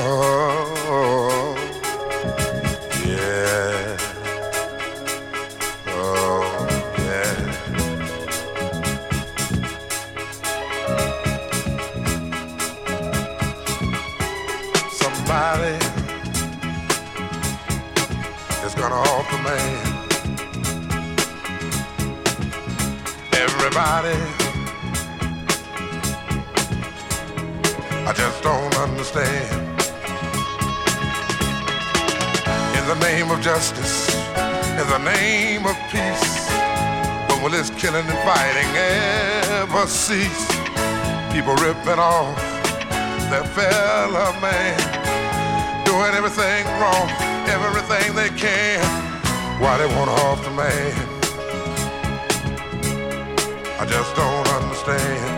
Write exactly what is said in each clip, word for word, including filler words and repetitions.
Oh, yeah. Oh, yeah. Somebody is gonna off the man. Everybody, I just don't understand. In the name of justice, in the name of peace, but will this killing and fighting ever cease? People ripping off their fellow man, doing everything wrong, everything they can. Why they want off the man? I just don't understand.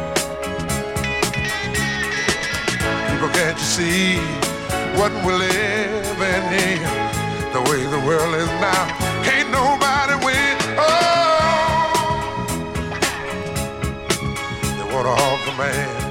People, can't you see what we're living in? The way the world is now, can't nobody win. Oh, they want off the man.